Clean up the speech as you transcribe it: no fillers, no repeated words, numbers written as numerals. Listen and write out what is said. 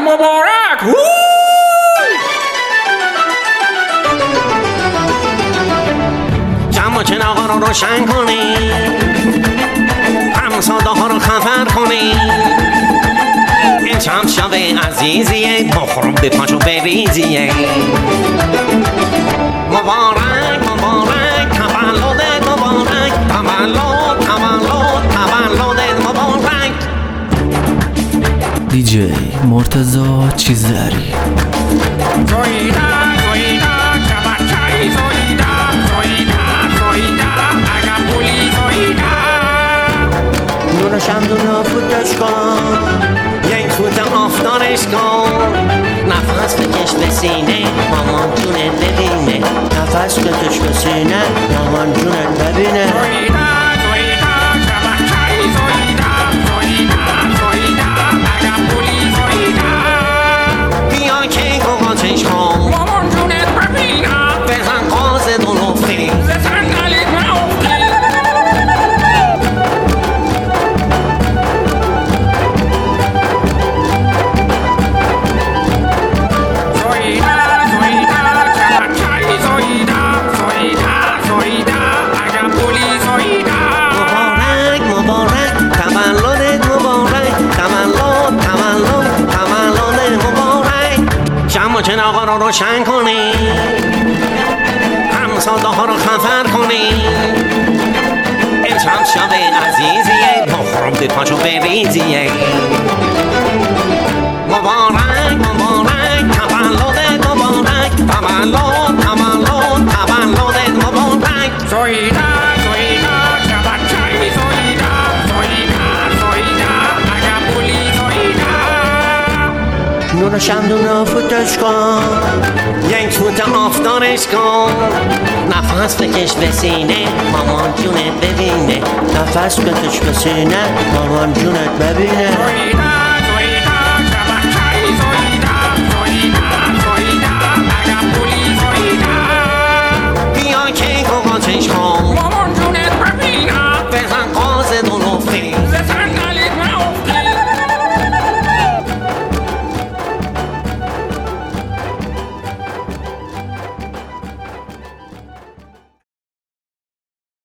مبارک. جمع چراغا رو روشن کنی، همساده ها رو خبر کنی، این چند شب عزیزیه، بخورم به پاشو بریزیه. مبارک مبارک تولدت مبارک، تولد تولد تولدت مبارک. دیجی مرتضی چیزری. زویدا زویدا چبچای زویدا زویدا زویدا اگه پولی زویدا. نور شمدون فوتش کن، یک فوت آفتارش کن، نفس بکش به سینه مامان جونت ببینه، نفس بکش به سینه مامان جونت ببینه. زویدا زویدا چبچای زویدا زویدا زویدا اگه پولی زویدا. بیا که گوگاتش کن مامان جونت ببینم، بزن قاز دو نفتی بزن گلیت نفتی. چراغا رو روشن کنی، همساده ها رو خبر کنی، این چند شب عزیزیه، بخورم به پاشو بریزیه. مبارک مبارک تولدت مبارک، تولد تولد تولدت مبارک. زویدا زویدا چبچای زویدا زویدا زویدا اگه پولی زویدا. نور شمدون فوتش کن، یک فوت آفتارش کن، نفس بکش به سینه مامان جونت ببینه، نفس بکش به سینه مامان جونت ببینه.